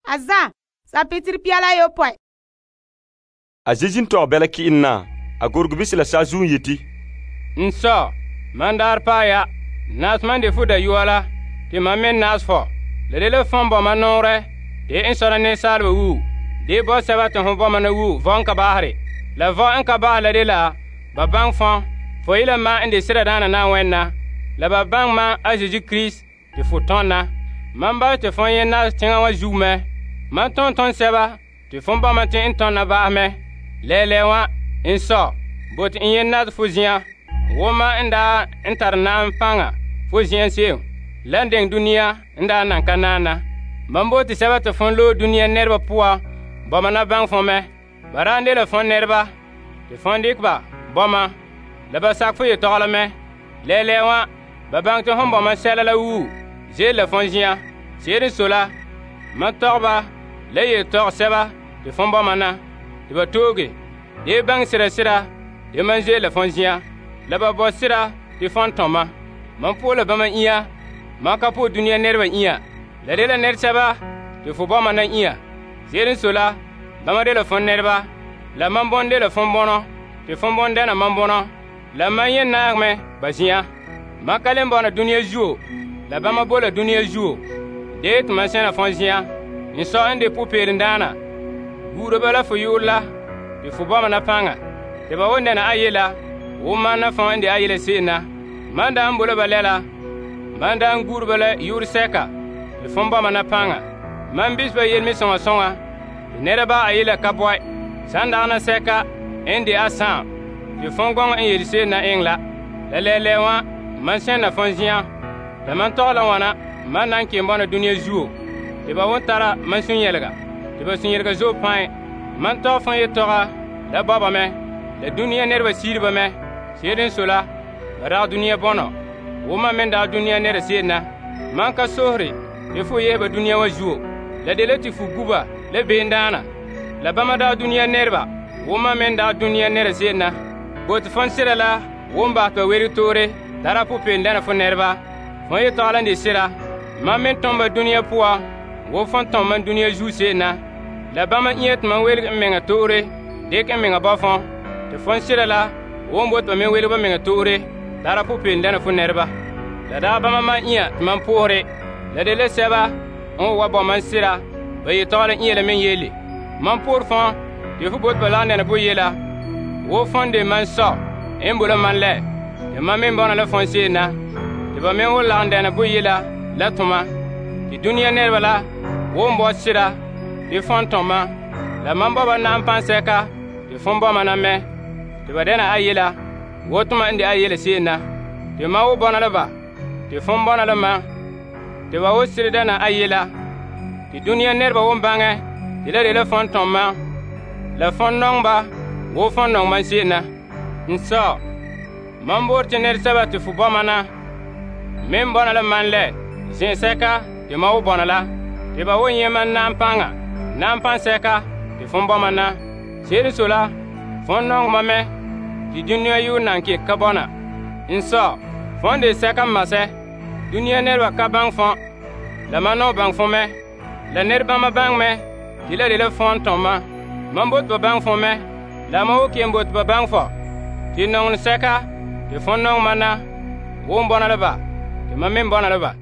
Azan, chapitre piala yo poy. A Jésus to bela ki inna, a gorgu bisila sa zun yiti. Nso, mandar pa ya, nas man de fuda yuala, ti mamen nas fo. Le le fon bo manore, de insora ne salwe wu. De bo sabat hon bo manu von ka bahre. La vo en ka ba la de la, ba bang fon, fo ila ma inde sira dana na wenna. La ba bang ma a Jésus Christ, ti futonna. Mamba te fon yen nas tinga wa jume. Man ton seba, ti fon ba man tin ton na ba me. Le wa inso, bot in yen nas fuzia. Woma inda intarnam panga, fuzia siu. Landing dunia inda nan kanana. Mambo ti seba te fon lo dunia nerba puwa. Boma na bang fon me. Barande le fon nerba. Ti fon dikba, boma. Laba sak fu ye togla me. Le wa, babang te hon boma sela la wu. J'ai le fond jia, c'est une sola, ma torba, les tor seba, de fond bomana, de batoge, des bangs sera, de manger le fond jia, la babo sera, de fond toma, mon pour le bama ia, ma capo dunia nerva ia, la de la ner seba, de fond bomana ia, c'est une sola, bama de le fond nerva, la mambonde le fond bono, de fond bonde na mambono, la mayen narme, bazia, ma kalembona dunia jou. La bama bola dunia jou. Det masena fonzia. Ni so ande poupere ndana. Guro bala fo yola. De fo bama na panga. De ba wonde na ayela. Wo mana fo ande ayela sena. Manda ambola balela. Manda nguro bala yur seka. De fo bama na panga. Mambis ba yelmi songa songa. Nera ba ayela kapwai. Sanda na seka ende asan. De fo gong en yel sena engla. Lelewa masena fonzia. La man tɔgla wana man nan ke mbɔna dunia zuo tɩ ba wʋn tara man sũ-yɛlga tɩ ba sũ-yɛlga zoog pãe man tɔg fõn ye tɔga la babame la dunia nedba siidbame seed n sola ba dag dunia bõnɔ wʋma men dag dunia neda seedna man ka sosre tɩ fo yesba dunia wã zuo la de la tɩ fu guba la been daana la bãmba dag dunia nedba wʋma men dag dunia neda seedna bot fõn sɩda la wʋm bas pa werg toore tara pʋ-peen dãna fo nedba fõn ye tɔgla de sɩda mam me tõmba dunia pʋga wo fõn tõm man dunia zuu seedna la bãmba yẽ tɩ man welg n menga toore dɩk n menga ba fõ tɩ fõn sɩda la wʋm bot pa me welg ba menga toore tara pʋ-peen dãna fo nedba la daa bãmba man yã tɩ man pʋʋsre la de la sɛba n wa bɔ man sɩda ba yɩ tɔgla n yeela me yeele man pʋʋr fõ tɩ fo bot pa la n dãna bo-yela wo fõn de man sɔ n bola man lɛ tɩ man me bõna la fõn seedna tɩ ba me wʋ lagn dɛna bo-yela la tʋma tɩ dunia nedba la wʋm bao sɩda tɩ fõn tõma la man baba na n pãn sɛka tɩ fõn bãmba na mɛ tɩ ba dɛna ayela wo tʋma n de ayela seedna tɩ ma wʋ bõna la ba tɩ fõn bõna la ma tɩ ba wʋ sɩd dɛna ayela tɩ dunia nedba wʋm bãngɛ tɩ la de la fõn tõma la fõn nongba wo fõn nong man seedna n sao man boor tɩ ned sɛba tɩ fo bãmba na men bõna la man lɛ zẽ sɛka tɩ ma wʋ bõna la tɩ ba wʋ yẽ man na n pãnga na n pãn sɛka tɩ fõn bãmba na seed n sola fõn nongma me tɩ dunia yʋʋr nan kek ka bõna n sao fõn de sɛka n masɛ dunia nedba ka bãng fõ la man nong bãng fõ me la ned bãmba bãng me tɩ la de la fõn tõma man bot ba bãng fõ me la ma wʋ ken bot ba bãng fɔ tɩ nongd sɛka tɩ fõn nongma na wʋm bõna la ba tɩ mam me bõna la ba